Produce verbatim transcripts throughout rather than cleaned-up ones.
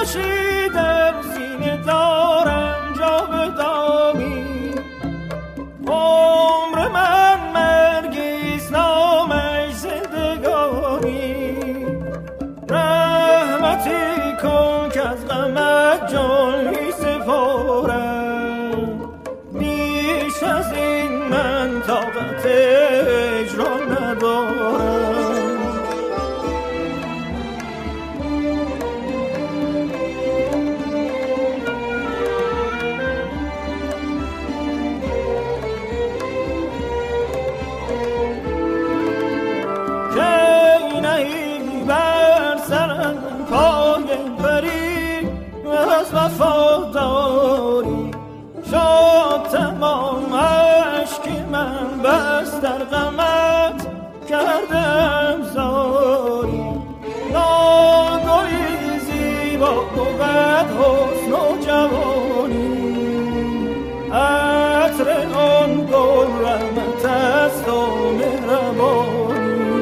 خوشی در سینه دارم جا به دامی، عمر من مرگیست نامش زندگانی. رحمتی کن که از غمت جان می سپارم، بیش از این من طاقت اجرا ندارم. از وفاداری شد تمام عشق من، بس در غمت کردم زاری. ناگلی زیبا بود حسن و جوانی، عطر آن گل رحمت است و مهربانی.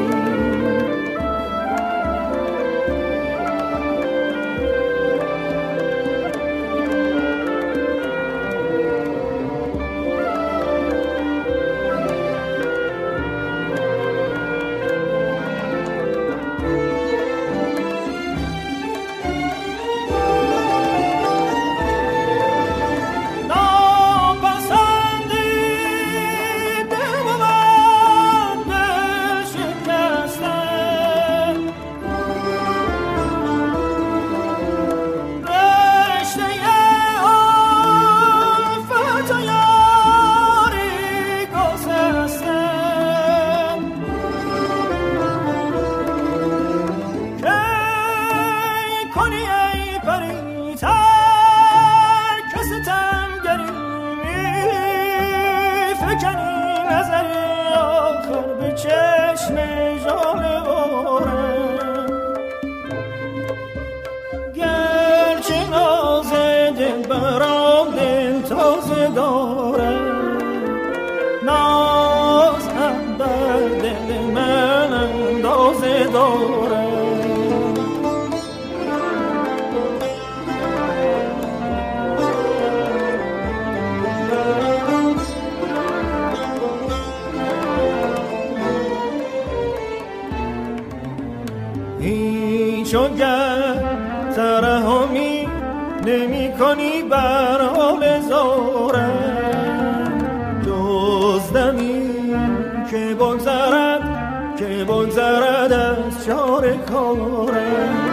چونگر ترحمی نمی کنی بر حال زارم، جز دمی که بگذرد که بگذرد از چار کارم.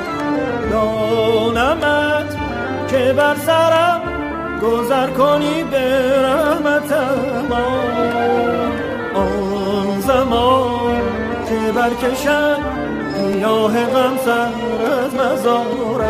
دانمت که بر سرم گذر کنی به رحمتم، آن زمان که برکشد گیاه غم سر از مزارم.